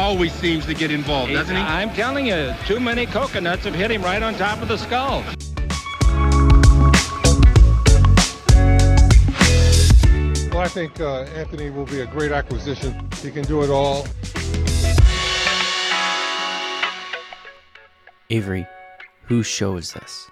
always seems to get involved, doesn't he? I'm telling you, too many coconuts have hit him right on top of the skull. Well, I think Anthony will be a great acquisition. He can do it all. Avery, whose show is this?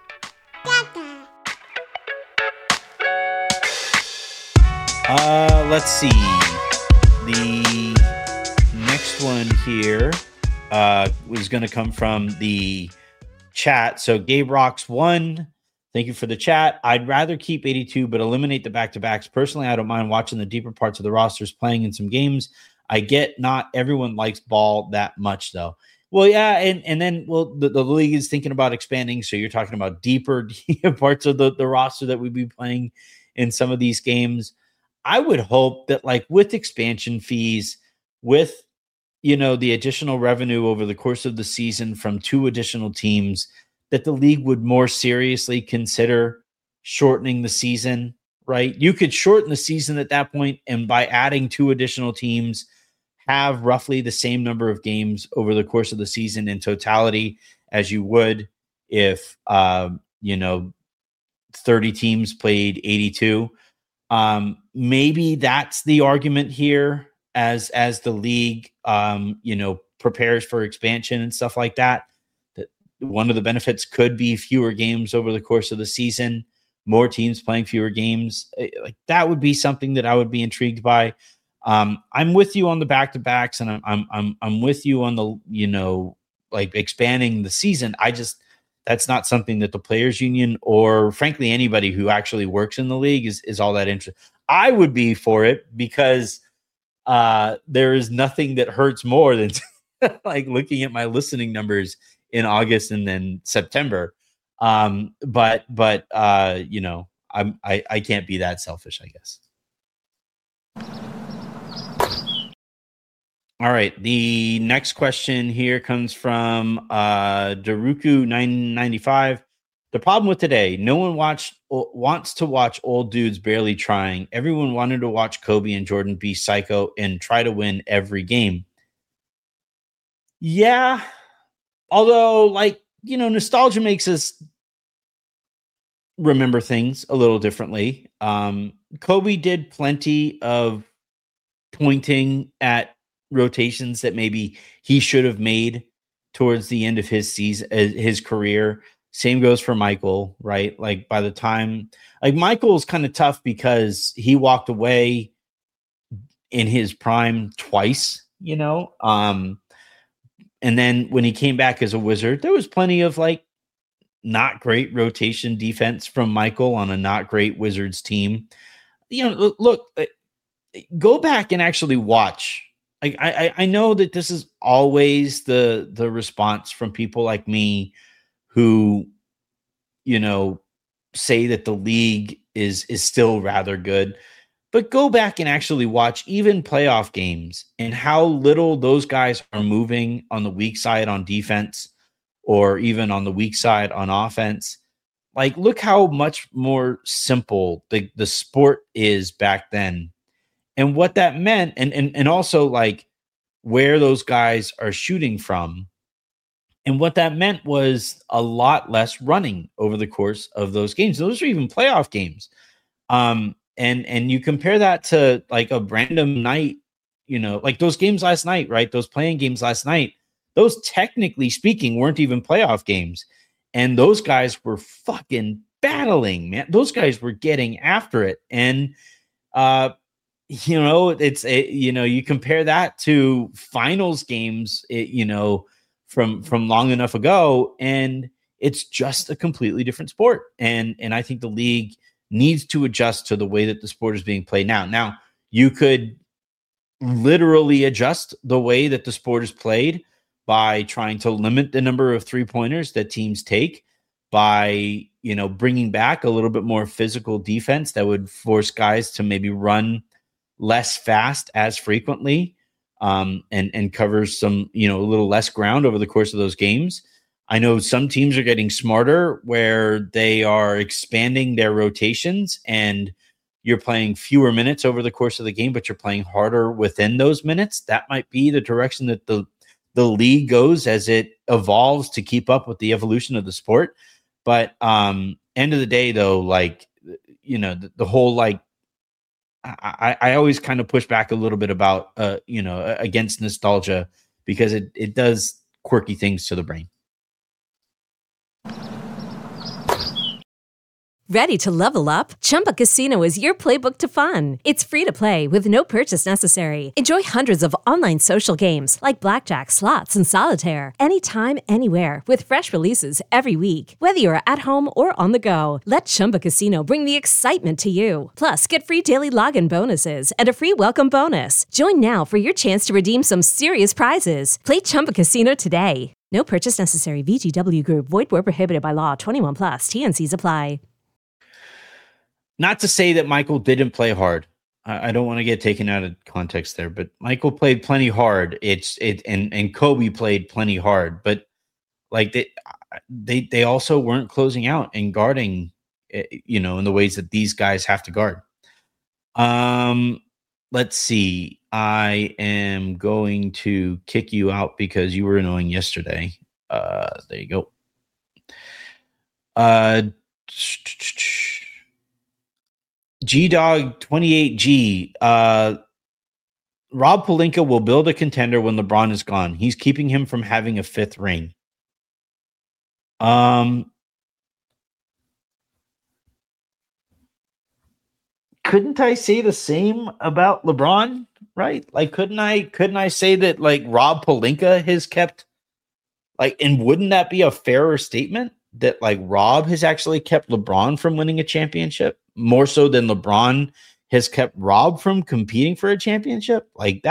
Let's see. The next one here was going to come from the chat. So Gabe Rocks 1, thank you for the chat. I'd rather keep 82, but eliminate the back-to-backs. Personally, I don't mind watching the deeper parts of the rosters playing in some games. I get not everyone likes ball that much, though. Well, yeah, and then the league is thinking about expanding, so you're talking about deeper parts of the roster that we'd be playing in some of these games. I would hope that, like, with expansion fees, with, you know, the additional revenue over the course of the season from 2 additional teams, that the league would more seriously consider shortening the season, right? You could shorten the season at that point, and by adding 2 additional teams, have roughly the same number of games over the course of the season in totality as you would if, 30 teams played 82. Maybe that's the argument here as the league, prepares for expansion and stuff like that. That one of the benefits could be fewer games over the course of the season, more teams playing fewer games. Like that would be something that I would be intrigued by. I'm with you on the back-to-backs, and I'm with you on the, expanding the season. That's not something that the players union or frankly anybody who actually works in the league is all that interested. I would be for it because there is nothing that hurts more than like looking at my listening numbers in August and then September. But I can't be that selfish, I guess. All right. The next question here comes from Daruku995. The problem with today, no one wants to watch old dudes barely trying. Everyone wanted to watch Kobe and Jordan be psycho and try to win every game. Yeah. Although, nostalgia makes us remember things a little differently. Kobe did plenty of pointing at rotations that maybe he should have made towards the end of his season, his career. Same goes for Michael, right? Like by the time, Michael's kind of tough because he walked away in his prime twice, and then when he came back as a Wizard, there was plenty of not great rotation defense from Michael on a not great Wizards team. Look, go back and actually watch. I know that this is always the response from people like me who, say that the league is still rather good, but go back and actually watch even playoff games and how little those guys are moving on the weak side on defense or even on the weak side on offense. Look how much more simple the sport is back then. And what that meant, and also where those guys are shooting from. And what that meant was a lot less running over the course of those games. Those are even playoff games. And you compare that to a random night, those games last night, right? Those playing games last night, those technically speaking weren't even playoff games. And those guys were fucking battling, man. Those guys were getting after it. And, you compare that to finals games, from long enough ago, and it's just a completely different sport. And I think the league needs to adjust to the way that the sport is being played now. Now, you could literally adjust the way that the sport is played by trying to limit the number of 3-pointers that teams take, by, bringing back a little bit more physical defense that would force guys to maybe run less fast as frequently, and covers some, a little less ground over the course of those games. I know some teams are getting smarter where they are expanding their rotations and you're playing fewer minutes over the course of the game, but you're playing harder within those minutes. That might be the direction that the the league goes as it evolves to keep up with the evolution of the sport. But end of the day, though, like, you know, the whole, like, I always kind of push back a little bit about, you know, against nostalgia, because it does quirky things to the brain. Ready to level up? Chumba Casino is your playbook to fun. It's free to play with no purchase necessary. Enjoy hundreds of online social games like blackjack, slots, and solitaire anytime, anywhere with fresh releases every week. Whether you're at home or on the go, let Chumba Casino bring the excitement to you. Plus, get free daily login bonuses and a free welcome bonus. Join now for your chance to redeem some serious prizes. Play Chumba Casino today. No purchase necessary. VGW Group. Void where prohibited by law. 21 plus. TNCs apply. Not to say that Michael didn't play hard. I don't want to get taken out of context there, but Michael played plenty hard. And Kobe played plenty hard, but like they also weren't closing out and guarding, you know, in the ways that these guys have to guard. Let's see. I am going to kick you out because you were annoying yesterday. There you go. G-Dog 28G. Rob Pelinka will build a contender when LeBron is gone. He's keeping him from having a fifth ring. Couldn't I say the same about LeBron? Right? Like, couldn't I say that, like, Rob Pelinka has kept, like, and wouldn't that be a fairer statement that, like, Rob has actually kept LeBron from winning a championship more so than LeBron has kept Rob from competing for a championship? Like,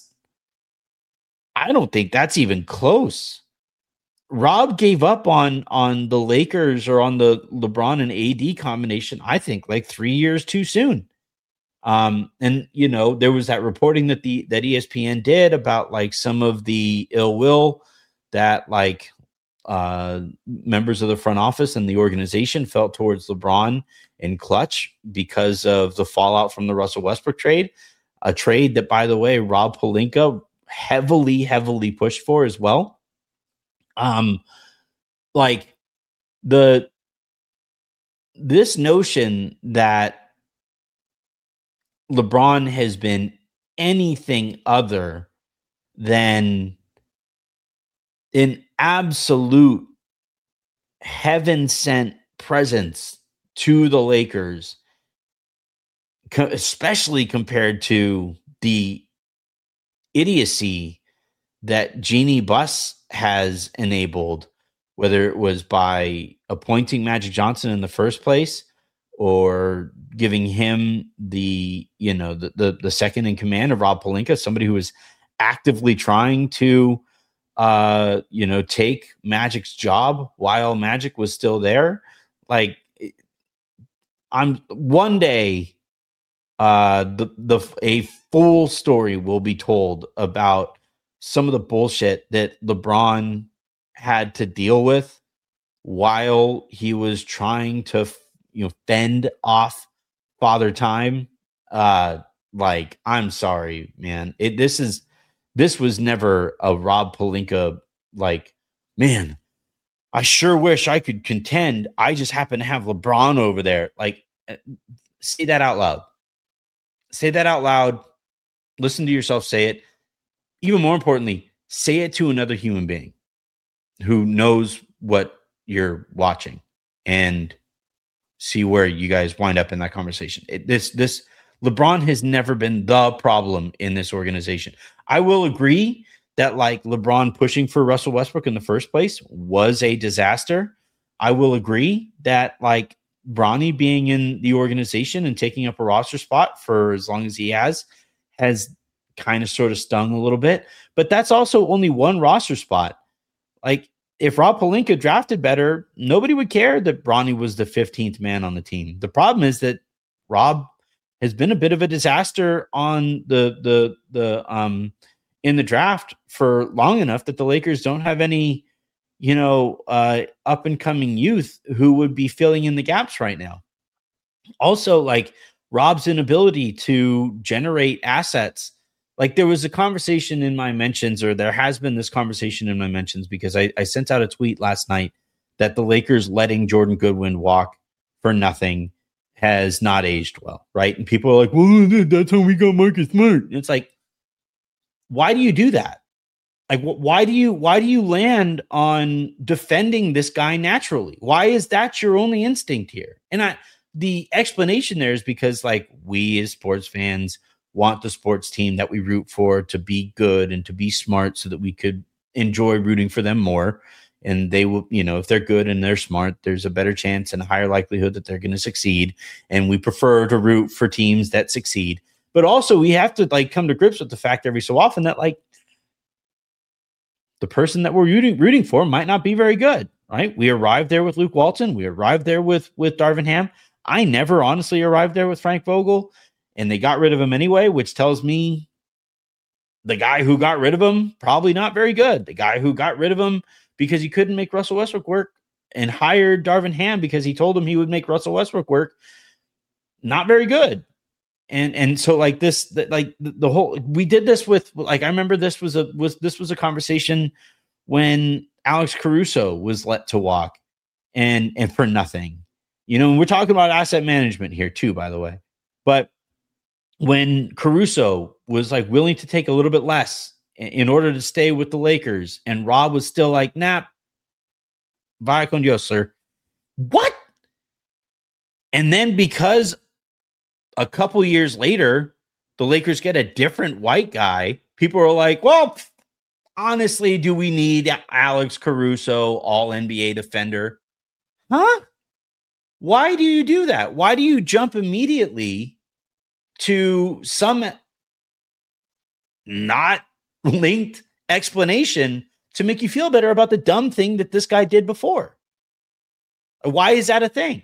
I don't think that's even close. Rob gave up on the Lakers or on the LeBron and AD combination, I think, like 3 years too soon. And, you know, there was that reporting that that ESPN did about, like, some of the ill will that, like, members of the front office and the organization felt towards LeBron and Clutch because of the fallout from the Russell Westbrook trade, a trade that, by the way, Rob Pelinka heavily pushed for as well. Like, this notion that LeBron has been anything other than an absolute heaven-sent presence to the Lakers, especially compared to the idiocy that Jeannie Buss has enabled, whether it was by appointing Magic Johnson in the first place or giving him the second in command of Rob Pelinka, somebody who was actively trying to take Magic's job while Magic was still there. Like, one day, a full story will be told about some of the bullshit that LeBron had to deal with while he was trying to, fend off Father Time. Like, I'm sorry, man. This was never a Rob Pelinka, like, man, I sure wish I could contend. I just happen to have LeBron over there. Like, say that out loud. Say that out loud. Listen to yourself say it. Even more importantly, say it to another human being who knows what you're watching and see where you guys wind up in that conversation. This LeBron has never been the problem in this organization. I will agree that, like, LeBron pushing for Russell Westbrook in the first place was a disaster. I will agree that, like, Bronny being in the organization and taking up a roster spot for as long as he has kind of sort of stung a little bit. But that's also only one roster spot. Like, if Rob Pelinka drafted better, nobody would care that Bronny was the 15th man on the team. The problem is that Rob has been a bit of a disaster on the in the draft for long enough that the Lakers don't have any, up and coming youth who would be filling in the gaps right now. Also, like, Rob's inability to generate assets like there was a conversation in my mentions, or there has been this conversation in my mentions, because I sent out a tweet last night that the Lakers letting Jordan Goodwin walk for nothing has not aged well, right? And people are like, well, that's how we got Marcus Smart. And it's like, why do you do that? Like, why do you land on defending this guy naturally? Why is that your only instinct here? And the explanation there is because, like, we as sports fans want the sports team that we root for to be good and to be smart so that we could enjoy rooting for them more. And they will, if they're good and they're smart, there's a better chance and a higher likelihood that they're going to succeed. And we prefer to root for teams that succeed. But also we have to like come to grips with the fact every so often that like the person that we're rooting for might not be very good, right? We arrived there with Luke Walton. We arrived there with Darvin Ham. I never honestly arrived there with Frank Vogel, and they got rid of him anyway, which tells me the guy who got rid of him, probably not very good. The guy who got rid of him because he couldn't make Russell Westbrook work and hired Darvin Ham because he told him he would make Russell Westbrook work, not very good. And so like this, like the whole, we did this with, like, I remember this was a conversation when Alex Caruso was let to walk and for nothing, and we're talking about asset management here too, by the way. But when Caruso was like willing to take a little bit less in order to stay with the Lakers, and Rob was still like, nah, vaya con Dios, sir. What? And then because a couple years later, the Lakers get a different white guy, people are like, well, honestly, do we need Alex Caruso, all NBA defender? Huh? Why do you do that? Why do you jump immediately to some not linked explanation to make you feel better about the dumb thing that this guy did before? Why is that a thing?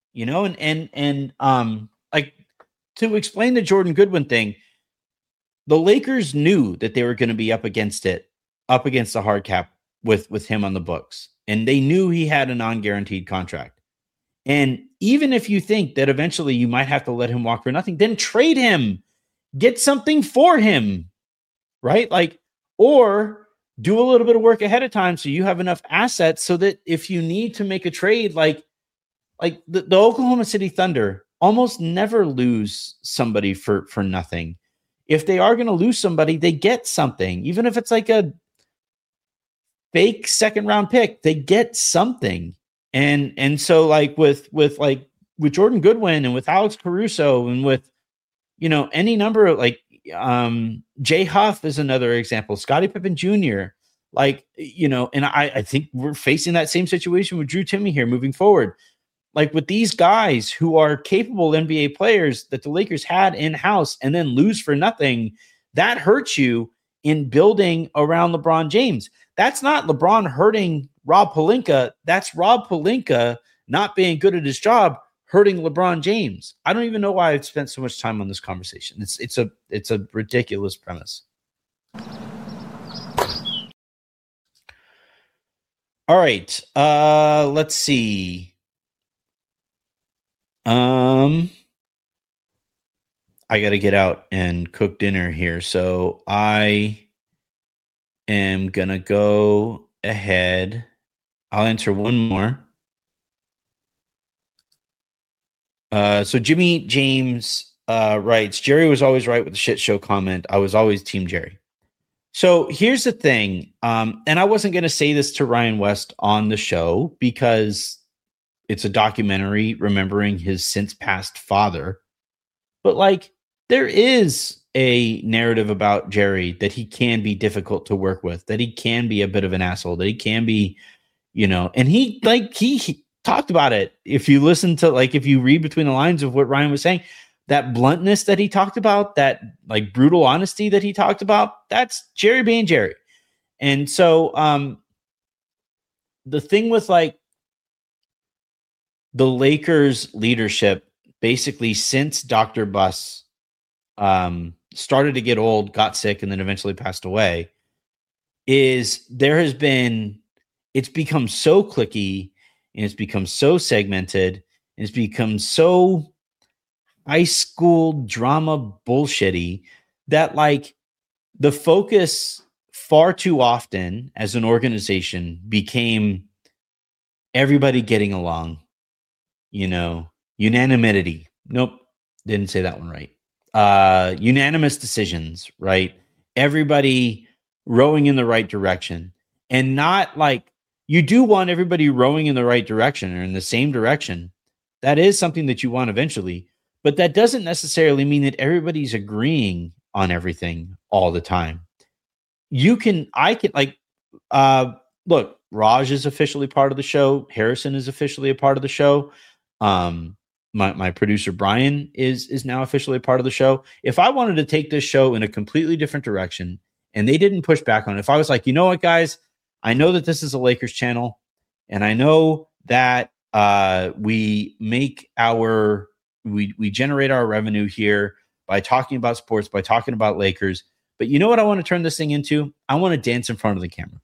Like, to explain the Jordan Goodwin thing, the Lakers knew that they were going to be up against the hard cap with him on the books. And they knew he had a non-guaranteed contract. And even if you think that eventually you might have to let him walk for nothing, then trade him, get something for him, right? Like, or do a little bit of work ahead of time so you have enough assets so that if you need to make a trade, like the Oklahoma City Thunder almost never lose somebody for nothing. If they are going to lose somebody, they get something. Even if it's like a fake second round pick, they get something. And so like with Jordan Goodwin and with Alex Caruso and with, any number of like, Jay Huff is another example, Scottie Pippen Jr. And I think we're facing that same situation with Drew Timme here moving forward. Like with these guys who are capable NBA players that the Lakers had in-house and then lose for nothing, that hurts you in building around LeBron James. That's not LeBron hurting Rob Pelinka. That's Rob Pelinka not being good at his job, hurting LeBron James. I don't even know why I've spent so much time on this conversation. It's a ridiculous premise. All right. Let's see. I got to get out and cook dinner here. So I am going to go ahead. I'll answer one more. So Jimmy James writes, Jerry was always right with the shit show comment. I was always Team Jerry. So here's the thing. And I wasn't going to say this to Ryan West on the show because it's a documentary remembering his since passed father. But like, there is a narrative about Jerry that he can be difficult to work with, that he can be a bit of an asshole, that he can be, and he talked about it. If you listen to, if you read between the lines of what Ryan was saying, that bluntness that he talked about, that like brutal honesty that he talked about, that's Jerry being Jerry. And so the thing with the Lakers leadership, basically since Dr. Buss started to get old, got sick, and then eventually passed away, is it's become so cliquey, and it's become so segmented, and it's become so high school drama bullshitty that the focus far too often as an organization became everybody getting along, unanimity. Nope. Didn't say that one right. Unanimous decisions, right? Everybody rowing in the right direction, and not like you do want everybody rowing in the right direction or in the same direction. That is something that you want eventually, but that doesn't necessarily mean that everybody's agreeing on everything all the time. Look, Raj is officially part of the show. Harrison is officially a part of the show. My producer Brian is now officially a part of the show. If I wanted to take this show in a completely different direction and they didn't push back on it, if I was like, you know what, guys, I know that this is a Lakers channel, and I know that we generate our revenue here by talking about sports, by talking about Lakers. But you know what I want to turn this thing into? I want to dance in front of the camera.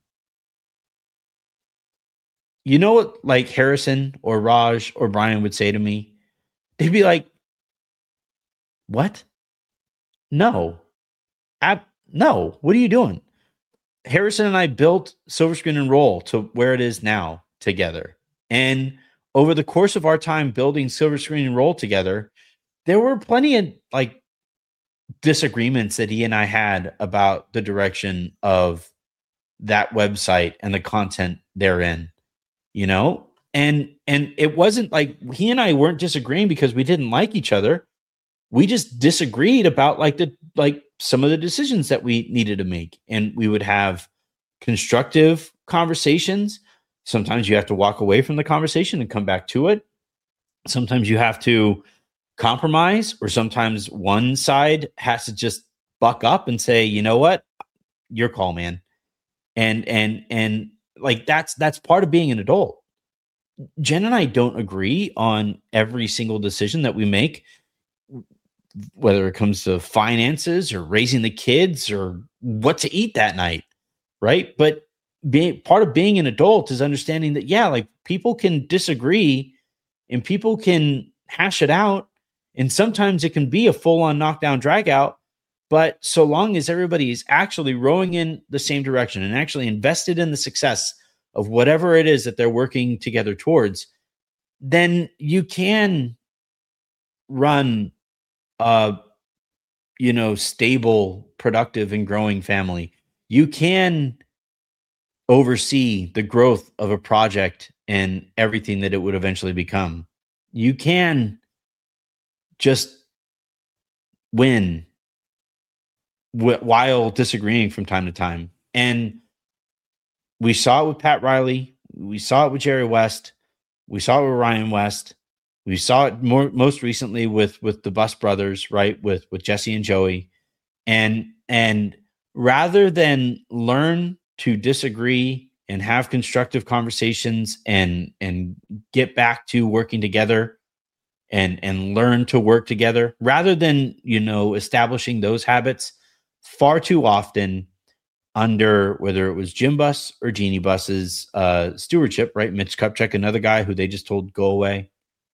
You know what, like Harrison or Raj or Brian would say to me? They'd be like, what? No. No. What are you doing? Harrison and I built Silver Screen and Roll to where it is now together. And over the course of our time building Silver Screen and Roll together, there were plenty of like disagreements that he and I had about the direction of that website and the content therein, and it wasn't like he and I weren't disagreeing because we didn't like each other. We just disagreed about some of the decisions that we needed to make, and we would have constructive conversations. Sometimes you have to walk away from the conversation and come back to it. Sometimes you have to compromise, or sometimes one side has to just buck up and say, you know what, your call, man. And like that's part of being an adult. Jen and I don't agree on every single decision that we make, whether it comes to finances or raising the kids or what to eat that night, right? But part of being an adult is understanding that, yeah, like people can disagree and people can hash it out. And sometimes it can be a full-on knockdown drag out. But so long as everybody is actually rowing in the same direction and actually invested in the success of whatever it is that they're working together towards, then you can run a, stable, productive, and growing family. You can oversee the growth of a project and everything that it would eventually become. You can just win while disagreeing from time to time. And we saw it with Pat Riley. We saw it with Jerry West. We saw it with Ryan West. We saw it most recently with the Bus brothers, right? With Jesse and Joey. And rather than learn to disagree and have constructive conversations and get back to working together and learn to work together, rather than, establishing those habits, far too often under whether it was Jim Bus or Jeannie Bus's stewardship, right? Mitch Kupchak, another guy who they just told go away.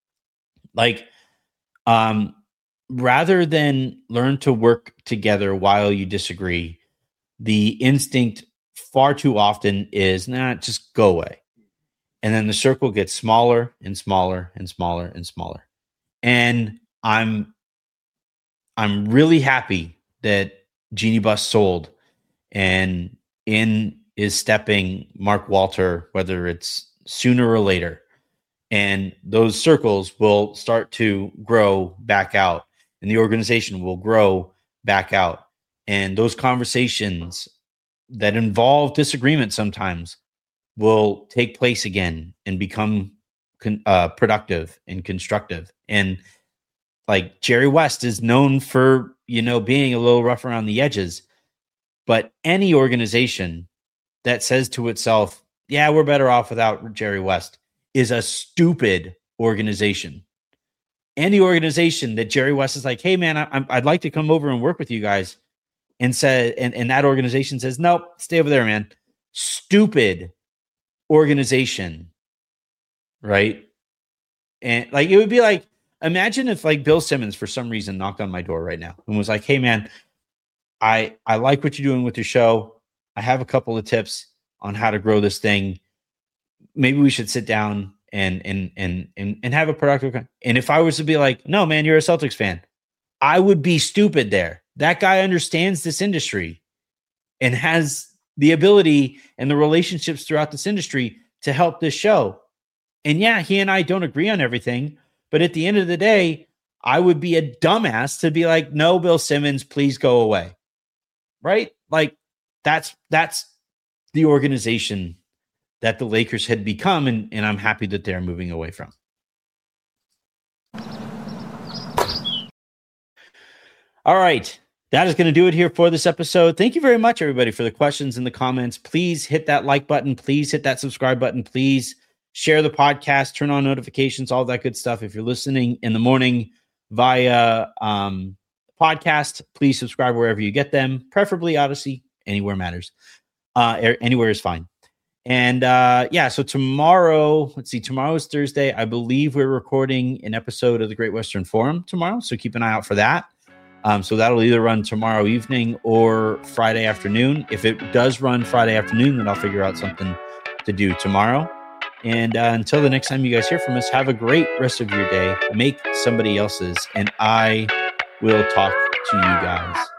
Rather than learn to work together while you disagree, the instinct far too often is just go away. And then the circle gets smaller and smaller and smaller and smaller. And I'm really happy that Jeannie Bus sold, and in is stepping Mark Walter, whether it's sooner or later. And those circles will start to grow back out, and the organization will grow back out. And those conversations that involve disagreement sometimes will take place again and become productive and constructive. And like Jerry West is known for, being a little rough around the edges, but any organization that says to itself, yeah, we're better off without Jerry West, is a stupid organization. Any organization that Jerry West is like, hey man, I'd like to come over and work with you guys, and that organization says, nope, stay over there, man. Stupid organization, right? And like, it would be like, imagine if like Bill Simmons for some reason knocked on my door right now and was like, hey man, I like what you're doing with your show. I have a couple of tips on how to grow this thing. Maybe we should sit down and have a productive. And if I was to be like, no, man, you're a Celtics fan, I would be stupid there. That guy understands this industry and has the ability and the relationships throughout this industry to help this show. And yeah, he and I don't agree on everything, but at the end of the day, I would be a dumbass to be like, no, Bill Simmons, please go away. Right? Like that's the organization that the Lakers had become, and I'm happy that they're moving away from. All right. That is going to do it here for this episode. Thank you very much, everybody, for the questions and the comments. Please hit that like button. Please hit that subscribe button. Please share the podcast, turn on notifications, all that good stuff. If you're listening in the morning via podcast, please subscribe wherever you get them, preferably Odyssey. Anywhere matters. Anywhere is fine. And so tomorrow, tomorrow is Thursday. I believe we're recording an episode of the Great Western Forum tomorrow. So keep an eye out for that. So that'll either run tomorrow evening or Friday afternoon. If it does run Friday afternoon, then I'll figure out something to do tomorrow. And until the next time you guys hear from us, have a great rest of your day. Make somebody else's, and I will talk to you guys